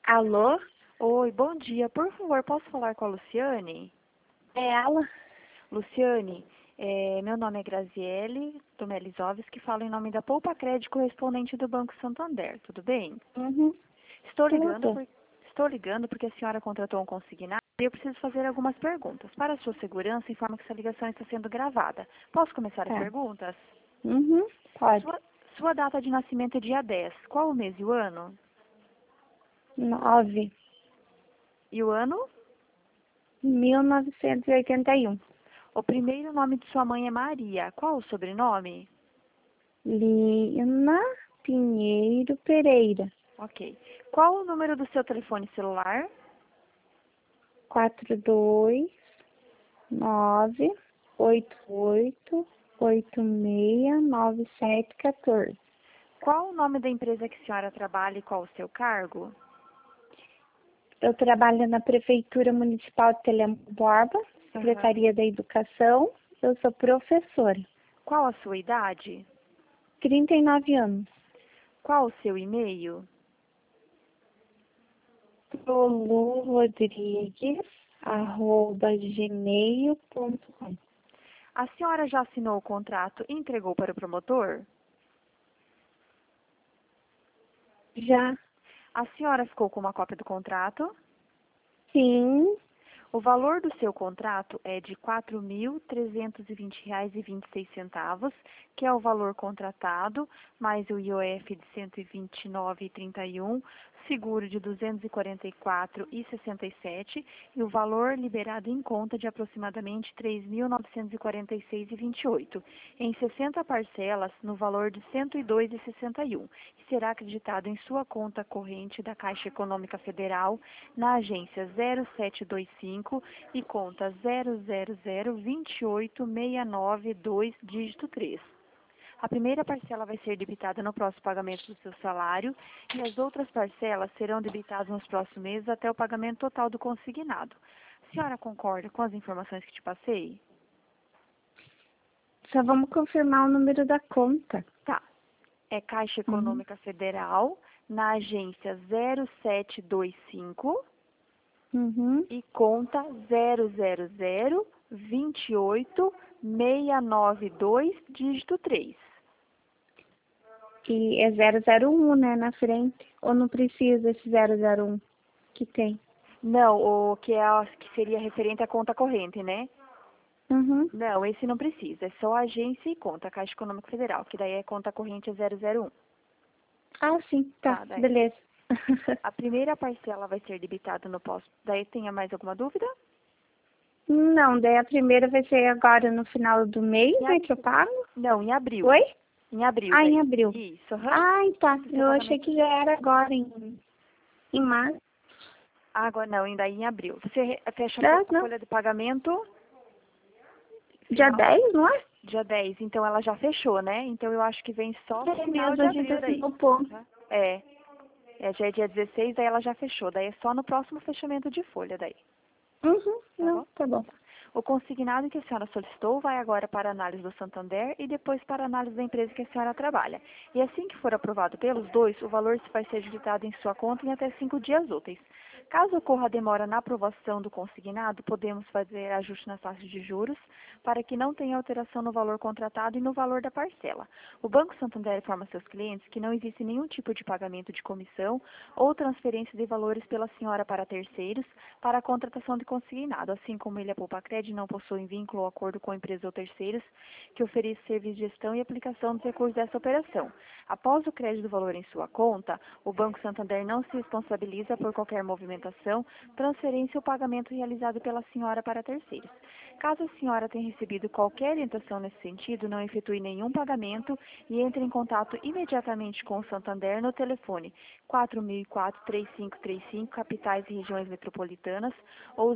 Alô? Oi, bom dia. Por favor, posso falar com a Luciane? É ela? Luciane, meu nome é Graziele Domelizovski, falo em nome da Poupa Crédito correspondente do Banco Santander, tudo bem? Uhum. Estou ligando, Tudo. estou ligando porque a senhora contratou um consignado e eu preciso fazer algumas perguntas. Para a sua segurança, informo que essa ligação está sendo gravada. Posso começar as Tá. perguntas? Uhum. Pode. Sua data de nascimento é dia 10. Qual o mês e o ano? 9. E o ano? 1981. O primeiro nome de sua mãe é Maria. Qual o sobrenome? Lina Pinheiro Pereira. Ok. Qual o número do seu telefone celular? 42988869714. Qual o nome da empresa que a senhora trabalha e qual o seu cargo? Eu trabalho na Prefeitura Municipal de Telemaco Borba, Secretaria da Educação. Eu sou professora. Qual a sua idade? 39 anos. Qual o seu e-mail? lulurodrigues@gmail.com. A senhora já assinou o contrato e entregou para o promotor? Já. A senhora ficou com uma cópia do contrato? Sim. O valor do seu contrato é de R$ 4.320,26, que é o valor contratado, mais o IOF de 129,31, seguro de 244,67 e o valor liberado em conta de aproximadamente R$ 3.946,28, em 60 parcelas no valor de R$ 102,61, e será acreditado em sua conta corrente da Caixa Econômica Federal na agência 0725 e conta 000286992, dígito 3. A primeira parcela vai ser debitada no próximo pagamento do seu salário e as outras parcelas serão debitadas nos próximos meses até o pagamento total do consignado. A senhora concorda com as informações que te passei? Só vamos confirmar o número da conta. Tá. É Caixa Uhum. Econômica Federal, na agência 0725 Uhum. e conta 000286992, dígito 3. E é 001, né, na frente. Ou não precisa esse 001 que tem? Não, o que que seria referente à conta corrente, né? Uhum. Não, esse não precisa. É só agência e conta, Caixa Econômica Federal, que daí é conta corrente é 001. Ah, sim. Tá. Tá, daí. Beleza. A primeira parcela vai ser debitada no pós. Daí tenha mais alguma dúvida? Não, daí a primeira vai ser agora no final do mês, Em né, que eu abril. pago? Não, em abril. Oi? Em abril, Ah, em daí. abril. Isso, aham. Ai, tá. O seu Eu achei pagamento. que já era agora, em março. Agora não, ainda em abril. Você fecha Ah, a não. folha de pagamento Dia final 10, não é? dia 10. Então ela já fechou, né? Então eu acho que vem só É final mesmo, de a gente abril daí. assinou o ponto. Tá? É. Já é dia 16, daí ela já fechou. Daí é só no próximo fechamento de folha daí. Uhum, Tá não, bom? tá bom. O consignado que a senhora solicitou vai agora para a análise do Santander e depois para a análise da empresa que a senhora trabalha. E assim que for aprovado pelos dois, o valor vai ser debitado em sua conta em até 5 dias úteis. Caso ocorra demora na aprovação do consignado, podemos fazer ajuste nas taxas de juros para que não tenha alteração no valor contratado e no valor da parcela. O Banco Santander informa seus clientes que não existe nenhum tipo de pagamento de comissão ou transferência de valores pela senhora para terceiros para a contratação de consignado, assim como ele, a Poupa Crédito, não possuem vínculo ou acordo com empresas ou terceiros que ofereçam serviço de gestão e aplicação dos recursos dessa operação. Após o crédito do valor em sua conta, o Banco Santander não se responsabiliza por qualquer movimentação, transferência ou pagamento realizado pela senhora para terceiros. Caso a senhora tenha recebido qualquer orientação nesse sentido, não efetue nenhum pagamento e entre em contato imediatamente com o Santander no telefone 4004-3535, capitais e regiões metropolitanas, ou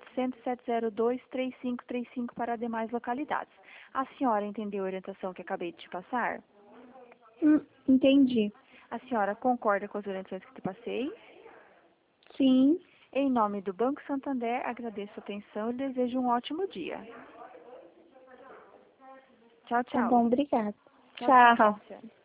0800-702-3535 para demais localidades. A senhora entendeu a orientação que acabei de te passar? Entendi. A senhora concorda com as orientações que te passei? Sim. Em nome do Banco Santander, agradeço a atenção e desejo um ótimo dia. Tchau, Tá tchau. bom, obrigada. Tchau, tchau, Tchau. Luciane.